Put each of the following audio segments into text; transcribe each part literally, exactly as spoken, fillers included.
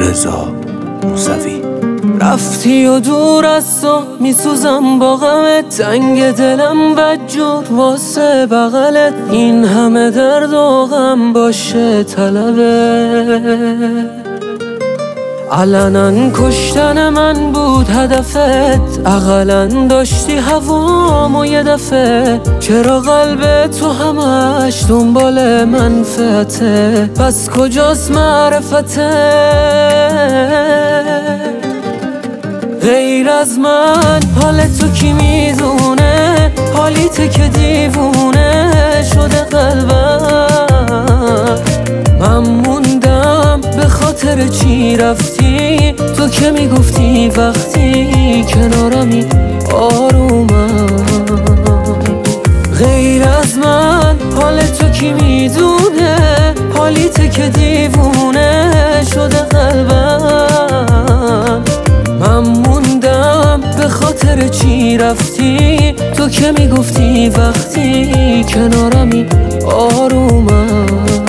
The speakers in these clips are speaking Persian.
رضا موسوی. رفتی و دور از تو میسوزم با غمت، تنگ دلم بدجور واسه بغلت، این همه درد و غم باشه طلبه. علنا کشتن من بود هدفت، اقلا داشتی هوامو یه دفعه، چرا قلب تو همش دنبال منفعته، پس کجاست معرفته؟ غیر از من حال تو کی میدونه، حالیته که دیوونه شده قلبم. من موندم به خاطر چی رفتی، تو که میگفتی وقتی کنارمی آرومم. غیر از من حال تو کی میدونه، حالیته که دیوونه شده قلبم. من موندم به خاطر چی رفتی، تو که میگفتی وقتی کنارمی آرومم.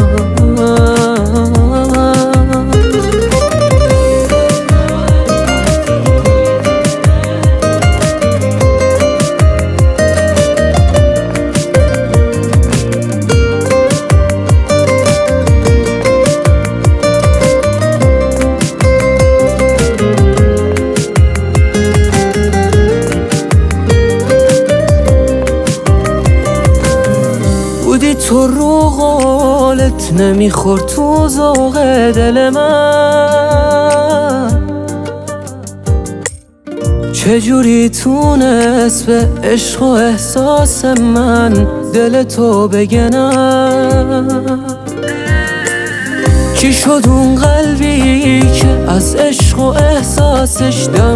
بودی تو رو قولت نمیخورد تو ذوق دل من، چجوری تونست به عشق و احساس من دل تو بگنم؟ چی شد اون قلبی که از عشق و احساسش دم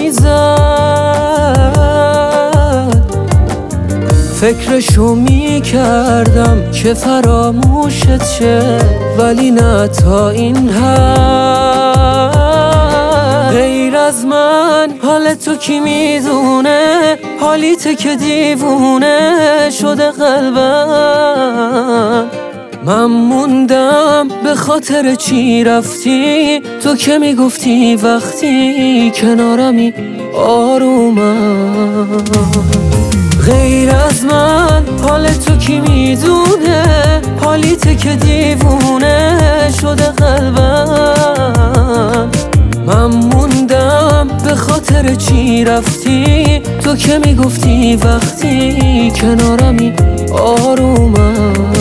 میزد؟ فکرشو میکردم که فراموشت شه، ولی نه تا این حد. غیر از من حال تو کی میدونه، حالیته که دیوونه شده قلبم. من موندم به خاطر چی رفتی، تو که میگفتی وقتی کنارمی آرومم. غیر از من حال تو کی میدونه، حالیته که دیوونه شده قلبم. من موندم به خاطر چی رفتی، تو که میگفتی وقتی کنارمی آرومم.